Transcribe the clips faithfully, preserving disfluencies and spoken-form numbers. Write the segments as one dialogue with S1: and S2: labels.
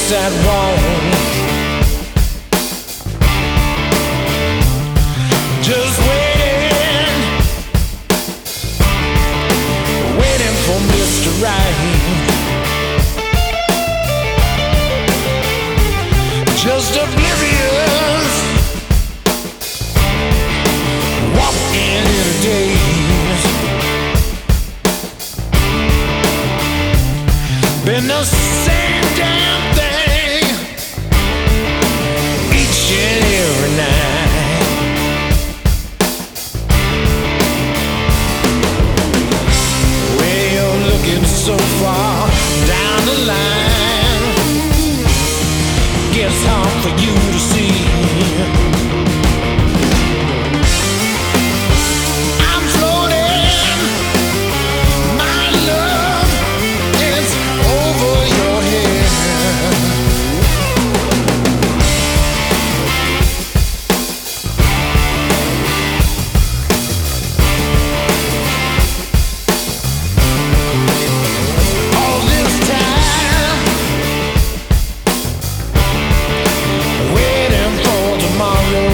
S1: fix that wrong. Just waiting, waiting for Mister Right. Just oblivious, walking in a daze. Been the same damn thing each and every night. Way you're looking so far down the line, gets hard for you to see. I'm floating, my love is over your head. All this time waiting for tomorrow.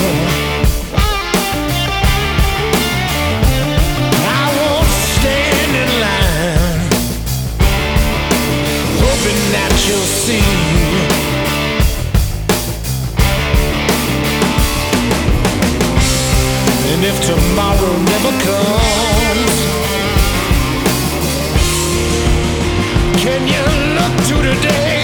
S1: I won't stand in line, hoping that you'll see. And if tomorrow never comes, can you look to today?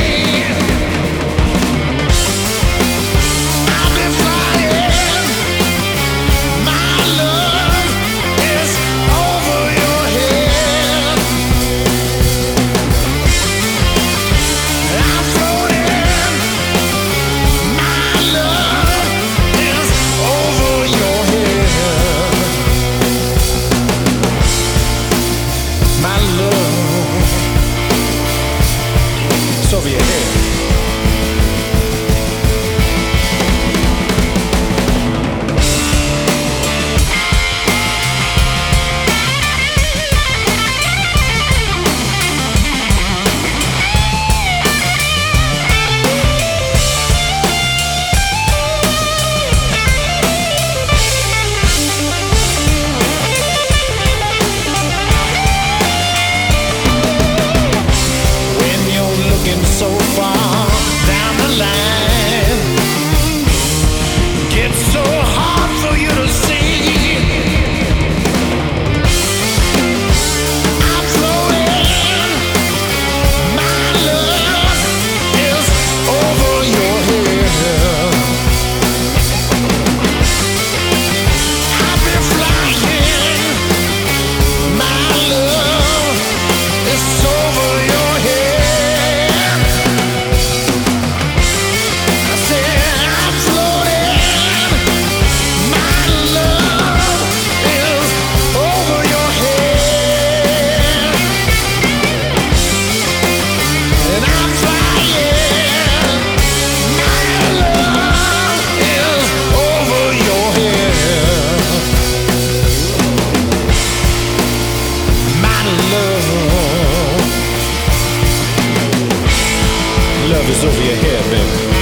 S1: I'll be flying, my love is over your head. I'm floating, my love is over your head. My love is over your head. When you're looking so far down the line, gets so hard for you to see. I'm floating, my love is over your head. I'll be flying, my love is over your head. I said I'm floating, my love is over your head. And I'm flying, my love is over your head. My love, love is over your head, baby.